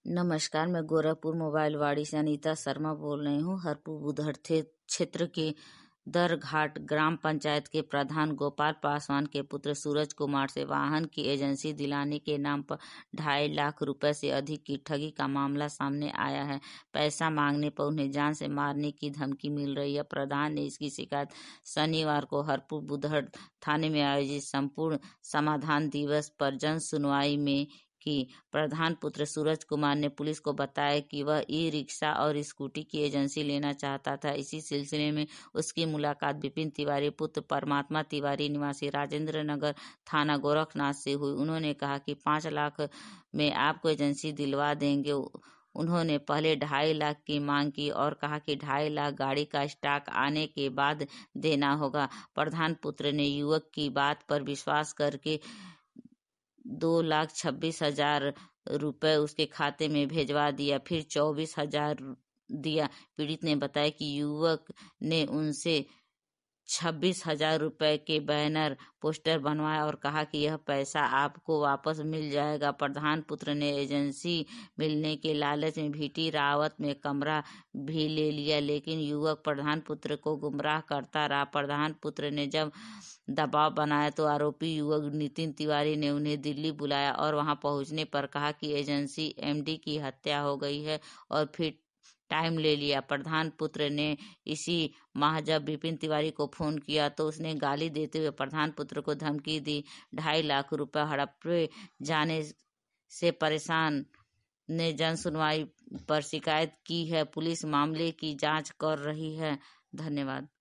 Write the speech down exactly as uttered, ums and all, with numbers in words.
नमस्कार, मैं गोरखपुर मोबाइल वाड़ी से अनीता शर्मा बोल रही हूँ। हरपुर बुधर थे क्षेत्र के दरघाट ग्राम पंचायत के प्रधान गोपाल पासवान के पुत्र सूरज कुमार से वाहन की एजेंसी दिलाने के नाम पर ढाई लाख रुपए से अधिक की ठगी का मामला सामने आया है। पैसा मांगने पर उन्हें जान से मारने की धमकी मिल रही है। प्रधान ने इसकी शिकायत शनिवार को हरपुर बुधर थाने में आयोजित संपूर्ण समाधान दिवस पर जन सुनवाई में की। प्रधान पुत्र सूरज कुमार ने पुलिस को बताया कि वह ई रिक्शा और स्कूटी की एजेंसी लेना चाहता था। इसी सिलसिले में उसकी मुलाकात विपिन तिवारी पुत्र परमात्मा तिवारी निवासी राजेंद्र नगर थाना गोरखनाथ से हुई। उन्होंने कहा कि पाँच लाख में आपको एजेंसी दिलवा देंगे। उन्होंने पहले ढाई लाख की मांग की और कहा कि ढाई लाख गाड़ी का स्टॉक आने के बाद देना होगा। प्रधान पुत्र ने युवक की बात पर विश्वास करके दो लाख छब्बीस हजार रुपए उसके खाते में भेजवा दिया, फिर चौबीस हजार दिया। पीड़ित ने बताया कि युवक ने उनसे छब्बीस हजार रुपए के बैनर पोस्टर बनवाया और कहा कि यह पैसा आपको वापस मिल जाएगा। प्रधान पुत्र ने एजेंसी मिलने के लालच में भीटी रावत में कमरा भी ले लिया, लेकिन युवक प्रधान पुत्र को गुमराह करता रहा। प्रधान पुत्र ने जब दबाव बनाया तो आरोपी युवक नितिन तिवारी ने उन्हें दिल्ली बुलाया और वहां पहुंचने पर कहा कि एजेंसी एमडी की हत्या हो गई है और फिर टाइम ले लिया। प्रधान पुत्र ने इसी माह जब विपिन तिवारी को फोन किया तो उसने गाली देते हुए प्रधान पुत्र को धमकी दी। ढाई लाख रुपए हड़पे जाने से परेशान ने जन सुनवाई पर शिकायत की है। पुलिस मामले की जांच कर रही है। धन्यवाद।